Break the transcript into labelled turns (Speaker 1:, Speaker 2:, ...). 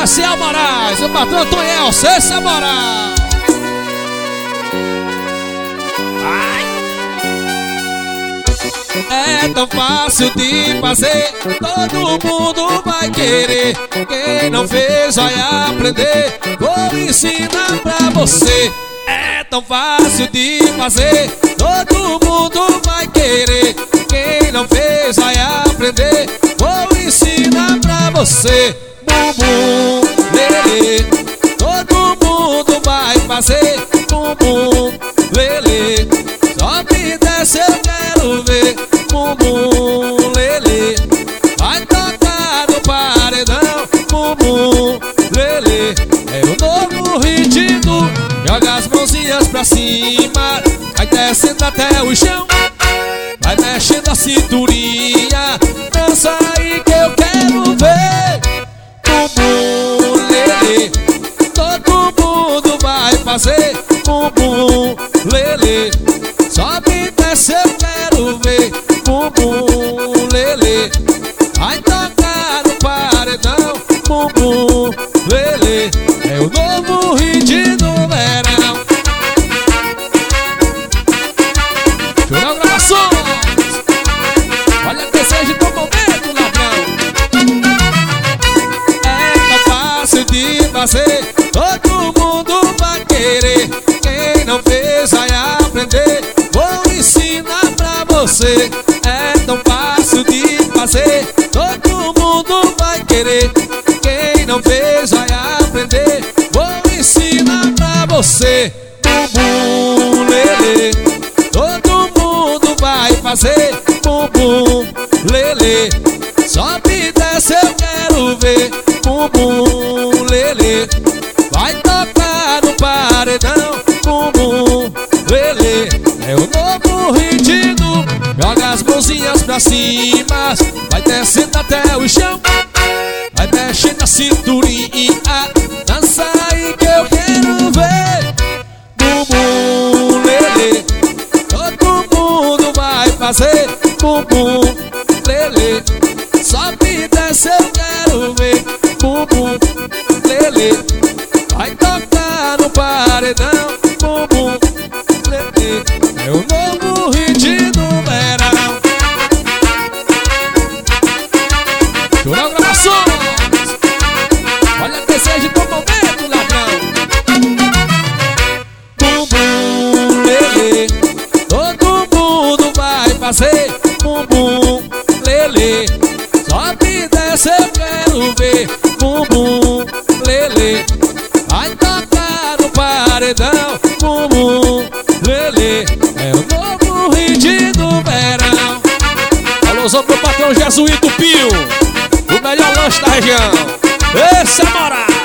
Speaker 1: Marcial Moraes, o patrão Tonhel, Cessa Moraes. É tão fácil de fazer, todo mundo vai querer. Quem não fez vai aprender, vou ensinar pra você. É tão fácil de fazer, todo mundo vai querer. Quem não fez vai aprender, vou ensinar pra você. Bumbum, lelê, todo mundo vai fazer. Bumbum, lelê, só me desce eu quero ver. Bumbum, lelê, vai tocar no paredão. Bumbum, lelê, é o novo ritmo. Joga as mãozinhas pra cima, vai descendo até o chão. Vai mexendo a cinturinha, dança aí que eu quero ver. Bumbum, lelê, todo mundo vai fazer. Bumbum, lelê, sobe e desce eu quero ver. Bumbum, lelê, vai tocar no paredão. Bumbum, lelê, é o novo hit do verão. Chorão Gravações, olha que seja do momento, ladrão. É tão fácil de fazer, todo mundo vai querer. Quem não fez vai aprender, vou ensinar pra você. É tão fácil de fazer, todo mundo vai querer. Quem não fez vai aprender, vou ensinar pra você. Bumbum, lelê, todo mundo vai fazer. Bumbum, lelê, sobe e desce eu quero ver. Bumbum, lelê, vai tocar no paredão. Bumbum, lelê, é o novo ritmo. Joga as mãozinhas pra cima, vai descendo até o chão. Vai mexendo a cinturinha, dança aí que eu quero ver. Bumbum, lelê, todo mundo vai fazer. Bumbum, lelê, sobe e desce eu quero ver. Bumbum, lelê, vai tocar no paredão. Bumbum, lelê, é o novo hit do verão. Chorão Gravações, olha que seja do momento, ladrão. Bumbum, lelê, todo mundo vai fazer. Bumbum, lelê, sobe e desce eu quero ver. Bumbum, lelê, vai tocar no paredão. Bumbum, lelê, é o novo hit do verão. Alôzão pro patrão Jesuíto Pio, o melhor lanche da região. Esse é Moraes.